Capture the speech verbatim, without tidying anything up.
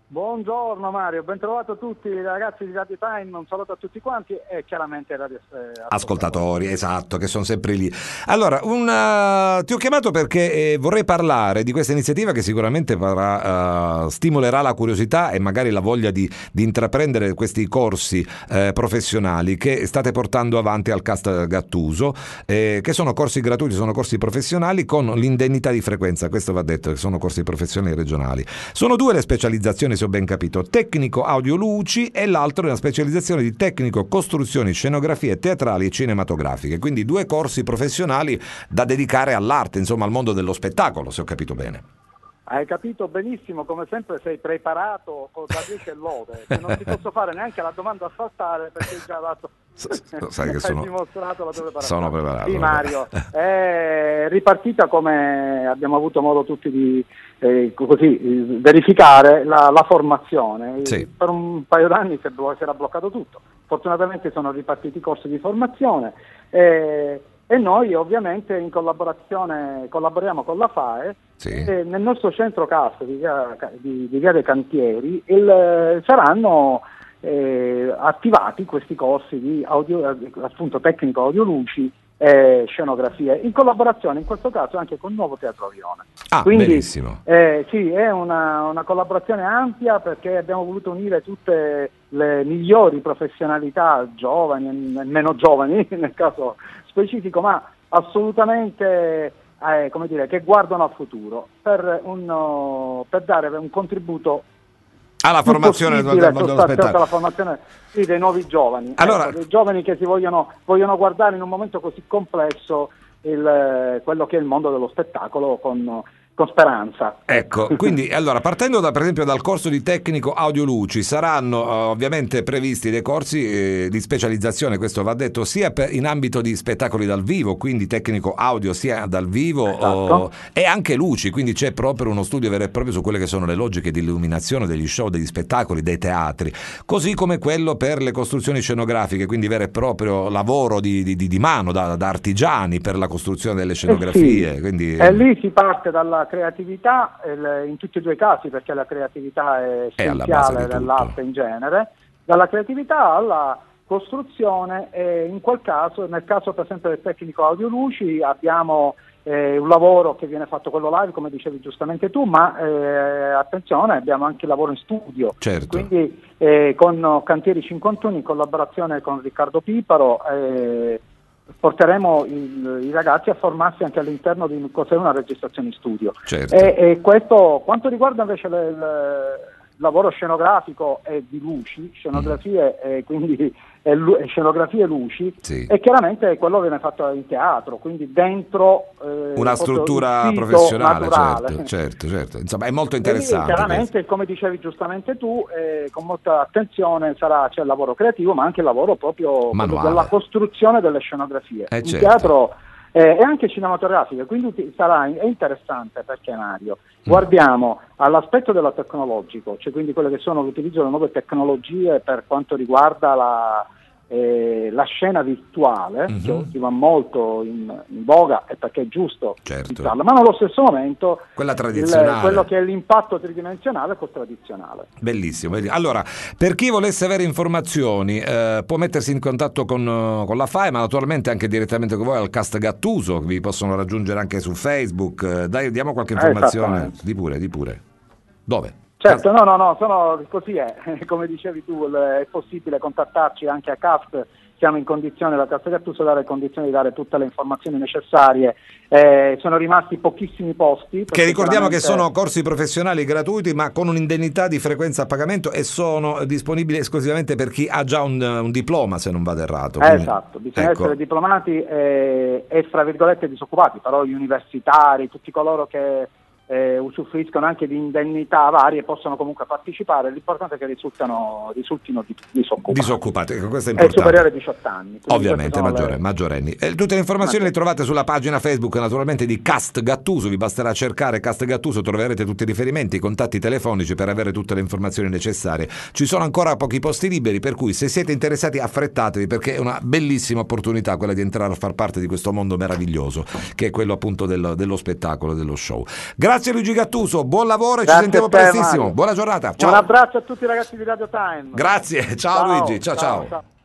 Buongiorno Mario, ben trovato a tutti i ragazzi di Radio Time, un saluto a tutti quanti e chiaramente ai radio eh, ascoltatori, esatto, che sono sempre lì. Allora, una... ti ho chiamato perché eh, vorrei parlare di questa iniziativa che sicuramente farà, uh, stimolerà la curiosità e magari la voglia di, di intraprendere questi corsi eh, professionali che state portando avanti al Cast Gattuso, eh, che sono corsi gratuiti, sono corsi professionali con l'indennità di frequenza, questo va detto, che sono corsi professionali regionali. Sono due le specializzazioni, se ho ben capito, tecnico audio luci e l'altro è una specializzazione di tecnico costruzioni, scenografie teatrali e cinematografiche, quindi due corsi professionali da dedicare all'arte, insomma al mondo dello spettacolo, se ho capito bene. Hai capito benissimo, come sempre sei preparato con la dieci e lode, che non ti posso fare neanche la domanda a saltare perché hai già dato, sai che sono, hai dimostrato la tua preparazione. Sono preparato. Sì Mario, è ripartita come abbiamo avuto modo tutti di eh, così, verificare la, la formazione. Sì. Per un paio d'anni si, si era bloccato tutto, fortunatamente sono ripartiti i corsi di formazione e, e noi ovviamente in collaborazione collaboriamo con la F A E. Sì. E nel nostro centro C A S di via, di, di via dei Cantieri il, saranno eh, attivati questi corsi di audio, appunto tecnico audioluci e scenografie, in collaborazione in questo caso anche con il Nuovo Teatro Avione. Ah, Quindi, benissimo. Eh, sì, è una, una collaborazione ampia perché abbiamo voluto unire tutte le migliori professionalità, giovani e meno giovani nel caso specifico, ma assolutamente Eh, come dire, che guardano al futuro per, un, per dare un contributo alla formazione del mondo dello spettacolo, alla formazione sì, dei nuovi giovani, allora, ecco, dei giovani che si vogliono, vogliono guardare in un momento così complesso il, quello che è il mondo dello spettacolo con, con speranza. Ecco, quindi allora partendo da, per esempio dal corso di tecnico audioluci saranno uh, ovviamente previsti dei corsi eh, di specializzazione, questo va detto, sia per, in ambito di spettacoli dal vivo, quindi tecnico audio sia dal vivo, esatto. o, e anche luci, quindi c'è proprio uno studio vero e proprio su quelle che sono le logiche di illuminazione degli show, degli spettacoli, dei teatri, così come quello per le costruzioni scenografiche, quindi vero e proprio lavoro di, di, di mano da, da artigiani per la costruzione delle scenografie. Eh sì. Quindi, e lì si parte dalla creatività in tutti e due i casi, perché la creatività è essenziale dell'arte in genere, dalla creatività alla costruzione e in quel caso, nel caso per esempio del tecnico audioluci abbiamo eh, un lavoro che viene fatto quello live come dicevi giustamente tu, ma eh, attenzione, abbiamo anche il lavoro in studio, certo. Quindi eh, con Cantieri cinquantuno in collaborazione con Riccardo Piparo eh, porteremo il, i ragazzi a formarsi anche all'interno di cos'è una registrazione in studio. Certo. E, e questo, quanto riguarda invece le, le, il lavoro scenografico e di luci, scenografie mm. e quindi e, e scenografie e luci, sì. E chiaramente quello viene fatto in teatro, quindi dentro eh, una struttura professionale, certo, certo, certo. Insomma è molto interessante. E chiaramente, questo. Come dicevi giustamente tu, eh, con molta attenzione sarà c'è il lavoro creativo, ma anche il lavoro proprio della costruzione delle scenografie. Eh, in certo. teatro eh, e anche cinematografiche, quindi sarà è interessante perché Mario, mm. guardiamo all'aspetto dello tecnologico, cioè quindi quelle che sono l'utilizzo delle nuove tecnologie per quanto riguarda la Eh, la scena virtuale, mm-hmm. che oggi va molto in, in voga e perché è giusto, certo. ma nello stesso momento quella tradizionale, il, quello che è l'impatto tridimensionale con tradizionale. Bellissimo. Allora, per chi volesse avere informazioni eh, può mettersi in contatto con, con la F A E, ma naturalmente anche direttamente con voi al Cast Gattuso, vi possono raggiungere anche su Facebook. Dai, diamo qualche informazione. Di pure, di pure. Dove? Certo, no, no, no, sono, così è, come dicevi tu, è possibile contattarci anche a Cast, siamo in condizione, la Cast Gattuso dare condizioni di dare tutte le informazioni necessarie, eh, sono rimasti pochissimi posti. Che ricordiamo che sono corsi professionali gratuiti ma con un'indennità di frequenza a pagamento e sono disponibili esclusivamente per chi ha già un, un diploma, se non vado errato. Quindi, esatto, bisogna ecco. essere diplomati e, e fra virgolette disoccupati, però gli universitari, tutti coloro che Eh, usufruiscono anche di indennità varie possono comunque partecipare, l'importante è che risultano, risultino disoccupati. Disoccupati, ecco, questo è importante. È superiore ai diciotto anni. Ovviamente, maggiore, le... maggiorenni. Eh, tutte le informazioni le trovate sulla pagina Facebook naturalmente di Cast Gattuso, vi basterà cercare Cast Gattuso, troverete tutti i riferimenti, i contatti telefonici per avere tutte le informazioni necessarie. Ci sono ancora pochi posti liberi, per cui se siete interessati affrettatevi, perché è una bellissima opportunità quella di entrare a far parte di questo mondo meraviglioso che è quello appunto dello, dello spettacolo, dello show. Grazie Grazie Luigi Gattuso, buon lavoro e Grazie ci sentiamo te, prestissimo. Mario. Buona giornata. Ciao. Un abbraccio a tutti i ragazzi di Radio Time. Grazie, ciao, ciao Luigi, ciao ciao. ciao.